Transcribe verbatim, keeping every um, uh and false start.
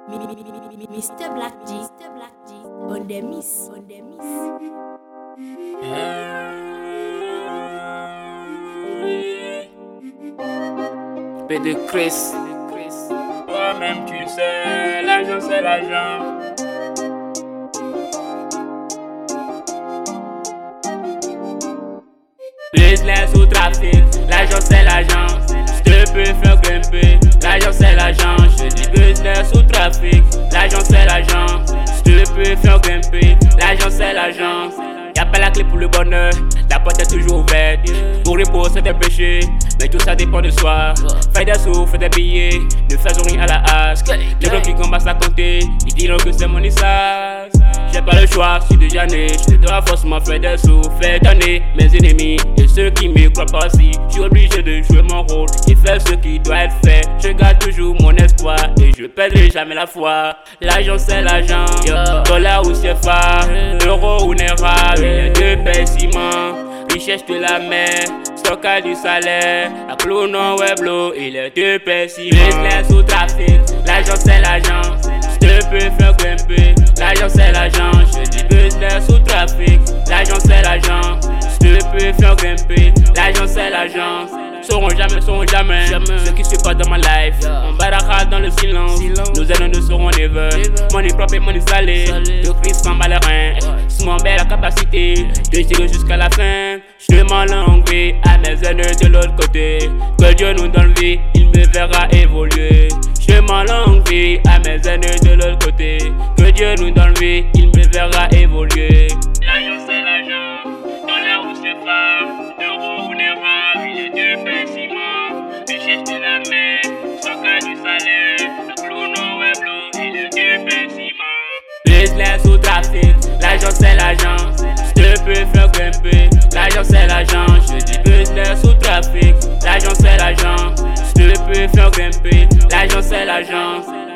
mister Black G, mister Black G, on the miss, on the miss. P de Chris, toi-même tu sais, l'argent c'est l'argent. Business ou trafic, l'argent c'est l'argent. Je te peux faire grimper, l'argent c'est l'argent. Je dis business ou trafic, l'argent c'est l'argent. Je te peux faire grimper, l'argent c'est l'argent. Y'a pas la clé pour le bonheur, la porte est toujours ouverte. Pour repos c'est des péchés, mais tout ça dépend de soi. Fais des sous, fais des billets, ne faisons rien à la hache. Les gens qui commencent à compter, ils diront que c'est mon issage. J'ai pas le choix, je suis déjà né, je dois forcément faire des sous. Faire donner mes ennemis et ceux qui me croient pas si. Je suis obligé de jouer mon rôle et faire ce qui doit être fait. Je garde toujours mon espoir et je perdrai jamais la foi. L'argent c'est l'argent, dollar ou C F A, euro ou Naira. Les deux paient ciment, richesse de la mer, stockage du salaire, à clou non weblo et les deux paient ciment. Business ou trafic, l'argent c'est l'argent. Je te peux faire grimper, l'argent c'est l'argent. Je dis business ou trafic, l'argent c'est l'argent. Je te peux faire grimper, l'argent c'est l'argent. Sauront jamais, sauront jamais, jamais ce qui se passe dans ma life. Yeah. On barrera dans le silence, silence. Nos ennemis ne seront never. Money propre et money salé, le Christ s'en bat les reins. Si mon bel la capacité de tirer jusqu'à la fin. Je demande l'envie à mes ennemis de l'autre côté. Que Dieu nous donne vie, il me verra évoluer. Je demande l'envie à mes ennemis de l'autre côté. Que Dieu nous donne vie, il me verra évoluer. L'argent c'est l'argent, dollar ou C F A, euro ou Naira, les deux paient ciment, richesse de la mer, stockage du salaire, clou non weblo et les deux paient ciment. Business ou trafic, l'argent c'est l'argent. Je te peux faire grimper, l'argent c'est l'argent. Je dis business ou trafic, l'argent c'est l'argent. Je te peux faire grimper, l'argent c'est l'argent.